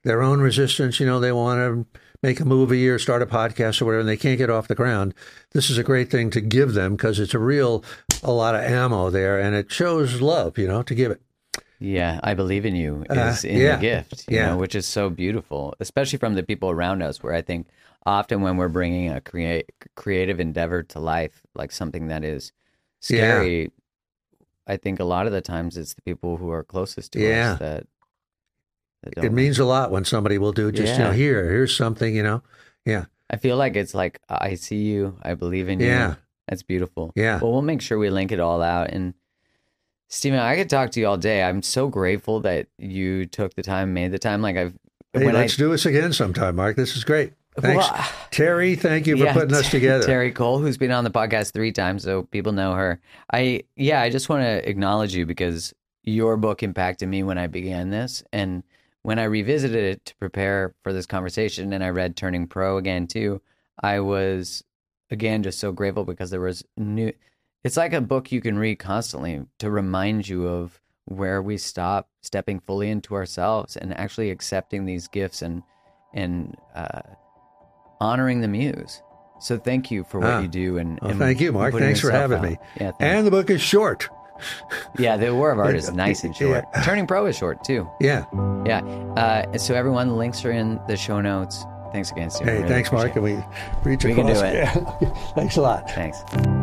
their own resistance. They want to make a movie or start a podcast or whatever, and they can't get off the ground. This is a great thing to give them because it's a lot of ammo there, and it shows love, to give it. Yeah, I believe in you is in the gift, you know, which is so beautiful, especially from the people around us, where I think often when we're bringing a creative endeavor to life, like something that is scary, I think a lot of the times it's the people who are closest to us that don't. It means a lot when somebody will do just, here's something, Yeah. I feel like it's like, I see you, I believe in you. Yeah. That's beautiful. Yeah. Well, we'll make sure we link it all out. And Stephen, I could talk to you all day. I'm so grateful that you took the time, made the time. Like let's do this again sometime, Mark. This is great. Thanks. Well, Terry, thank you for putting us together. Terry Cole, who's been on the podcast 3 times, so people know her. I just want to acknowledge you because your book impacted me when I began this. And when I revisited it to prepare for this conversation and I read Turning Pro again too, I was, again, just so grateful because there was new... It's like a book you can read constantly to remind you of where we stop stepping fully into ourselves and actually accepting these gifts and honoring the muse. So thank you for what you do. And thank you, Mark. Thanks for having me. Yeah, and the book is short. Yeah, the War of Art is nice and short. Yeah. Turning Pro is short too. Yeah. Yeah. So everyone, the links are in the show notes. Thanks again, Steve. Hey, really thanks, Mark. And we reach We can across. do it. Yeah. Thanks a lot. Thanks.